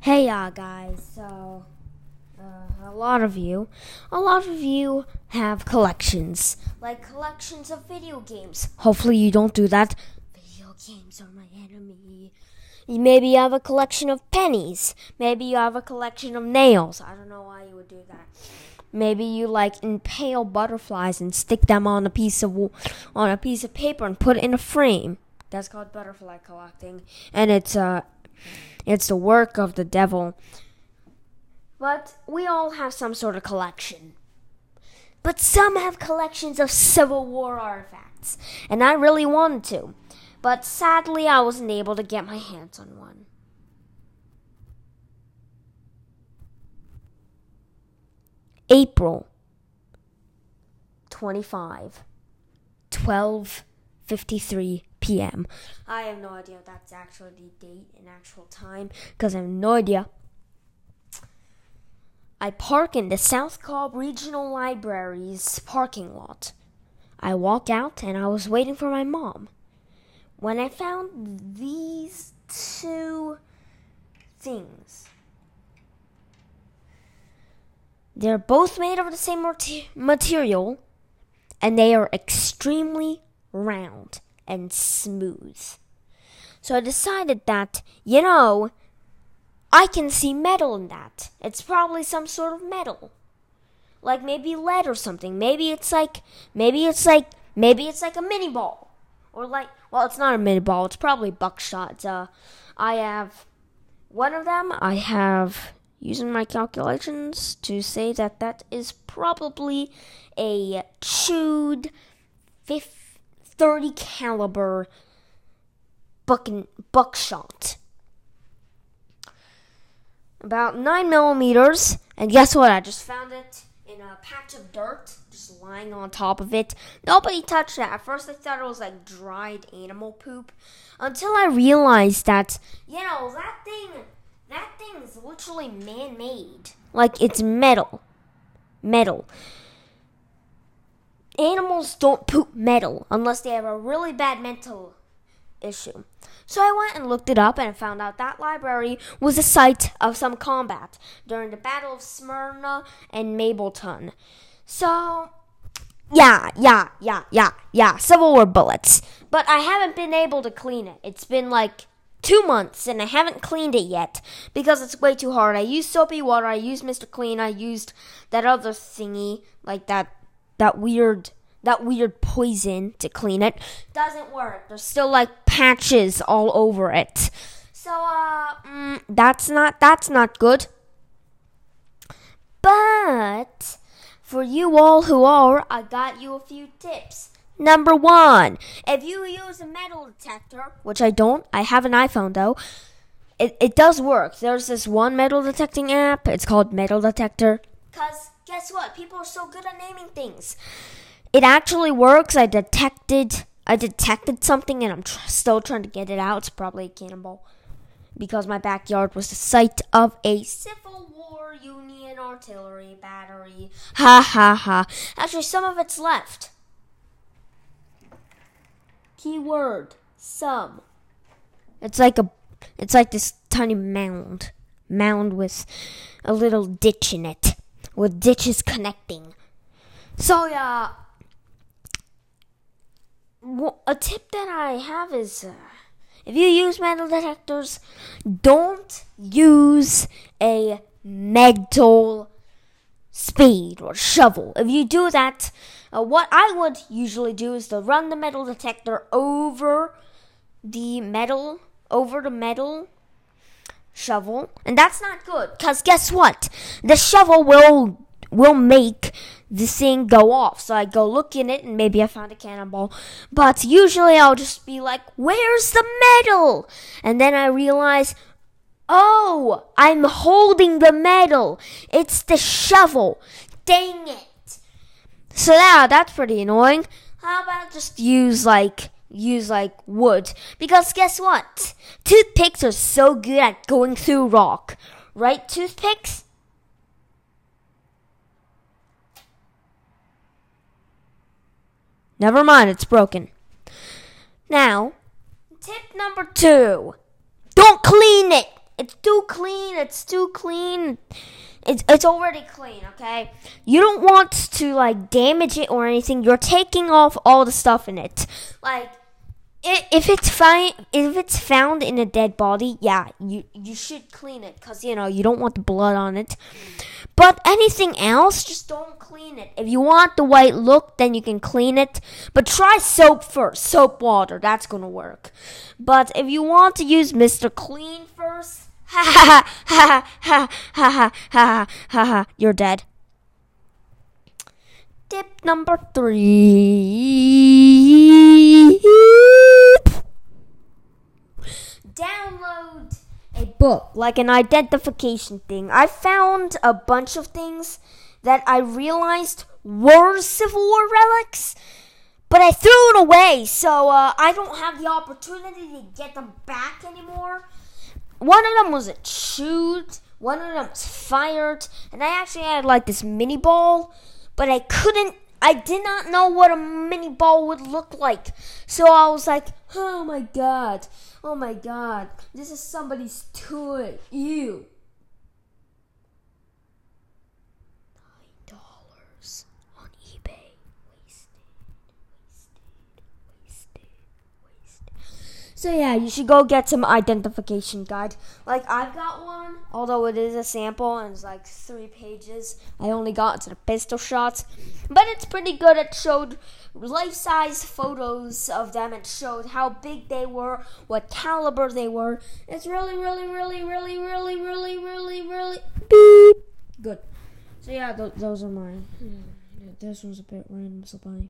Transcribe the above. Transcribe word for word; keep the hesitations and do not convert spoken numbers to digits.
Hey, uh, guys, so, uh, a lot of you, a lot of you have collections, like collections of video games. Hopefully you don't do that. Video games are my enemy. Maybe you have a collection of pennies. Maybe you have a collection of nails. I don't know why you would do that. Maybe you like impale butterflies and stick them on a piece of on a piece of paper and put it in a frame. That's called butterfly collecting, and it's uh It's the work of the devil. But we all have some sort of collection. But some have collections of Civil War artifacts. And I really wanted to. But sadly, I wasn't able to get my hands on one. April twenty-fifth, twelve fifty-three p.m. I have no idea if that's actually the date and actual time, because I have no idea. I park in the South Cobb Regional Library's parking lot. I walk out and I was waiting for my mom. When I found these two things, they're both made of the same material, and they are extremely round and smooth. So I decided that, you know, I can see metal in that. It's probably some sort of metal. Like maybe lead or something. Maybe it's like, maybe it's like, maybe it's like a mini ball. Or like, well, it's not a mini ball. It's probably buckshot. Uh, I have one of them. I have, using my calculations, to say that that is probably a chewed fifty thirty caliber buck buckshot. About nine millimeters. And guess what? I just found it in a patch of dirt, just lying on top of it. Nobody touched it. At first I thought it was like dried animal poop. Until I realized that, you know, that thing, that thing is literally man-made. Like, it's metal. Metal. Animals don't poop metal unless they have a really bad mental issue. So I went and looked it up and found out that library was the site of some combat during the Battle of Smyrna and Mableton. So, yeah, yeah, yeah, yeah, yeah, Civil War bullets. But I haven't been able to clean it. It's been like two months and I haven't cleaned it yet because it's way too hard. I used soapy water, I used Mister Clean, I used that other thingy, like that that weird that weird poison to clean it. Doesn't work. There's still like patches all over it. So uh mm, that's not that's not good. But for you all who are, I got you a few tips. Number one, if you use a metal detector, which I don't, I have an iPhone though, it, it does work. There's this one metal detecting app, it's called Metal Detector. Because guess what? People are so good at naming things. It actually works. I detected, I detected something and I'm tr- still trying to get it out. It's probably a cannonball. Because my backyard was the site of a Civil War Union artillery battery. Ha ha ha. Actually, some of it's left. Keyword, some. It's like a, it's like this tiny mound. Mound with a little ditch in it. With ditches connecting. So, yeah. A tip that I have is, uh, if you use metal detectors, don't use a metal spade or shovel. If you do that, uh, what I would usually do is to run the metal detector over the metal, over the metal shovel, and that's not good, because guess what? The shovel will will make the thing go off. So I go look in it and maybe I found a cannonball. But usually I'll just be like, where's the metal? And then I realize, oh, I'm holding the metal. It's the shovel. Dang it. So yeah, that's pretty annoying. How about just use like, use like wood? Because guess what? Toothpicks are so good at going through rock. Right, toothpicks? Never mind, it's broken. Now, tip number two. Don't clean it. It's too clean. It's too clean. It's it's already clean, okay? You don't want to like damage it or anything. You're taking off all the stuff in it. Like it, if it's fine, if it's found in a dead body, yeah, you you should clean it cuz you know, you don't want the blood on it. But anything else, just don't clean it. If you want the white look, then you can clean it. But try soap first. Soap water, that's going to work. But if you want to use Mister Clean first, ha ha ha ha ha ha ha ha ha, you're dead. Tip number three. Download a book, like an identification thing. I found a bunch of things that I realized were Civil War relics, but I threw it away, so uh, I don't have the opportunity to get them back anymore. One of them was chewed, one of them was fired, and I actually had like this mini ball, but I couldn't, I did not know what a mini ball would look like. So I was like, oh my god, oh my god, this is somebody's toy, ew. Nine dollars on eBay, wasted, wasted, wasted, wasted. So yeah, you should go get some identification guide. Like I've got one, although it is a sample and it's like three pages. I only got to the pistol shots, but it's pretty good. It showed life-size photos of them. It showed how big they were, what caliber they were. It's really, really, really, really, really, really, really, really beep good. So yeah, th- those are mine. This one's a bit random, so bye.